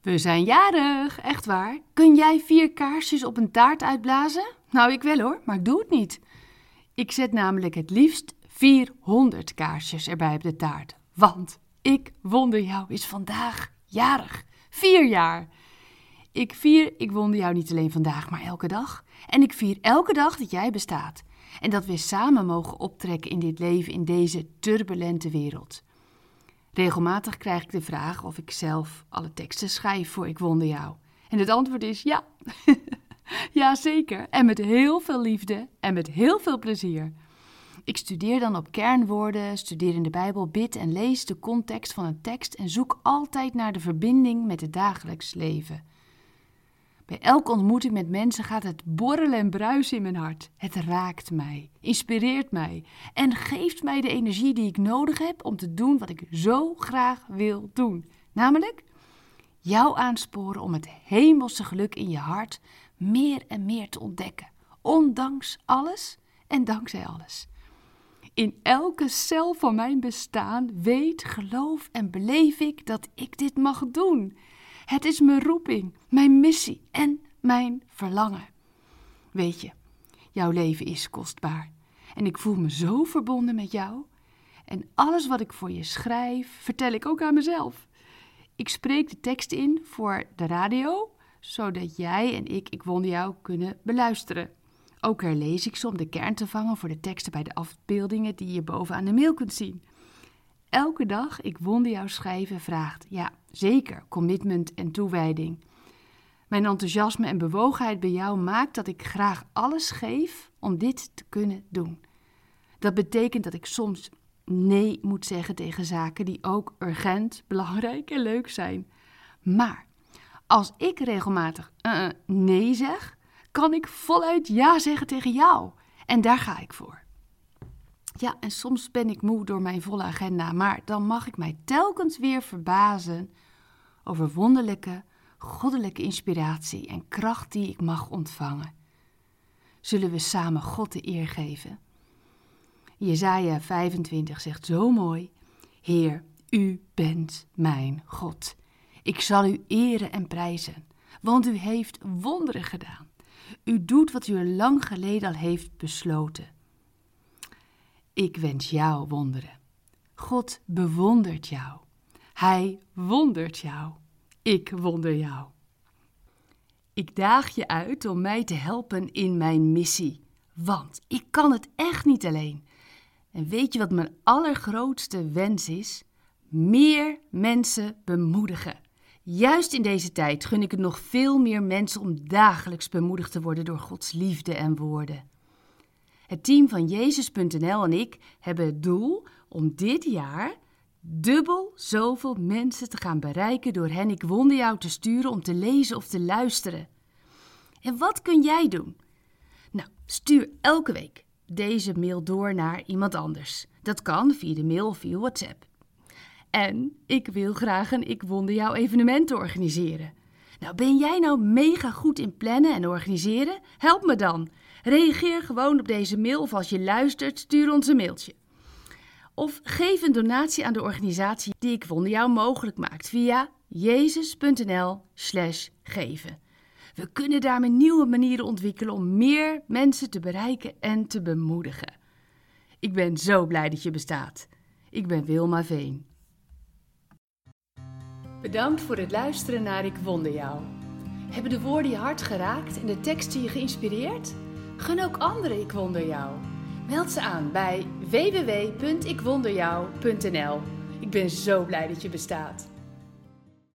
We zijn jarig, echt waar. Kun jij 4 kaarsjes op een taart uitblazen? Nou, ik wel hoor, maar ik doe het niet. Ik zet namelijk het liefst 400 kaarsjes erbij op de taart. Want Ik Wonder Jou is vandaag jarig. 4 jaar. Ik wonder jou niet alleen vandaag, maar elke dag. En ik vier elke dag dat jij bestaat. En dat we samen mogen optrekken in dit leven, in deze turbulente wereld. Regelmatig krijg ik de vraag of ik zelf alle teksten schrijf voor Ik Wonder Jou. En het antwoord is ja. Ja, zeker. En met heel veel liefde en met heel veel plezier. Ik studeer dan op kernwoorden, studeer in de Bijbel, bid en lees de context van een tekst en zoek altijd naar de verbinding met het dagelijks leven. Bij elke ontmoeting met mensen gaat het borrelen en bruisen in mijn hart. Het raakt mij, inspireert mij en geeft mij de energie die ik nodig heb om te doen wat ik zo graag wil doen. Namelijk jou aansporen om het hemelse geluk in je hart meer en meer te ontdekken. Ondanks alles en dankzij alles. In elke cel van mijn bestaan weet, geloof en beleef ik dat ik dit mag doen. Het is mijn roeping, mijn missie en mijn verlangen. Weet je, jouw leven is kostbaar. En ik voel me zo verbonden met jou. En alles wat ik voor je schrijf, vertel ik ook aan mezelf. Ik spreek de tekst in voor de radio, zodat jij en Ik Wonder Jou kunnen beluisteren. Ook herlees ik ze om de kern te vangen voor de teksten bij de afbeeldingen die je bovenaan de mail kunt zien. Elke dag Ik Wonder Jou schrijven vraagt, ja, zeker, commitment en toewijding. Mijn enthousiasme en bewogenheid bij jou maakt dat ik graag alles geef om dit te kunnen doen. Dat betekent dat ik soms nee moet zeggen tegen zaken die ook urgent, belangrijk en leuk zijn. Maar als ik regelmatig nee zeg, kan ik voluit ja zeggen tegen jou. En daar ga ik voor. Ja, en soms ben ik moe door mijn volle agenda, maar dan mag ik mij telkens weer verbazen over wonderlijke, goddelijke inspiratie en kracht die ik mag ontvangen. Zullen we samen God de eer geven? Jesaja 25 zegt zo mooi: Heer, u bent mijn God. Ik zal u eren en prijzen, want u heeft wonderen gedaan. U doet wat u lang geleden al heeft besloten. Ik wens jou wonderen. God bewondert jou. Hij wondert jou. Ik wonder jou. Ik daag je uit om mij te helpen in mijn missie, want ik kan het echt niet alleen. En weet je wat mijn allergrootste wens is? Meer mensen bemoedigen. Juist in deze tijd gun ik het nog veel meer mensen om dagelijks bemoedigd te worden door Gods liefde en woorden. Het team van Jezus.nl en ik hebben het doel om dit jaar dubbel zoveel mensen te gaan bereiken door hen Ik Wonder Jou te sturen om te lezen of te luisteren. En wat kun jij doen? Nou, stuur elke week deze mail door naar iemand anders. Dat kan via de mail of via WhatsApp. En ik wil graag een Ik Wonder Jou evenement organiseren. Nou, ben jij nou mega goed in plannen en organiseren? Help me dan. Reageer gewoon op deze mail of als je luistert, stuur ons een mailtje. Of geef een donatie aan de organisatie die Ik Wonder Jou mogelijk maakt via jezus.nl/geven. We kunnen daarmee nieuwe manieren ontwikkelen om meer mensen te bereiken en te bemoedigen. Ik ben zo blij dat je bestaat. Ik ben Wilma Veen. Bedankt voor het luisteren naar Ik Wonder Jou. Hebben de woorden je hart geraakt en de teksten je geïnspireerd? Gun ook anderen Ik Wonder Jou. Meld ze aan bij www.ikwonderjou.nl. Ik ben zo blij dat je bestaat.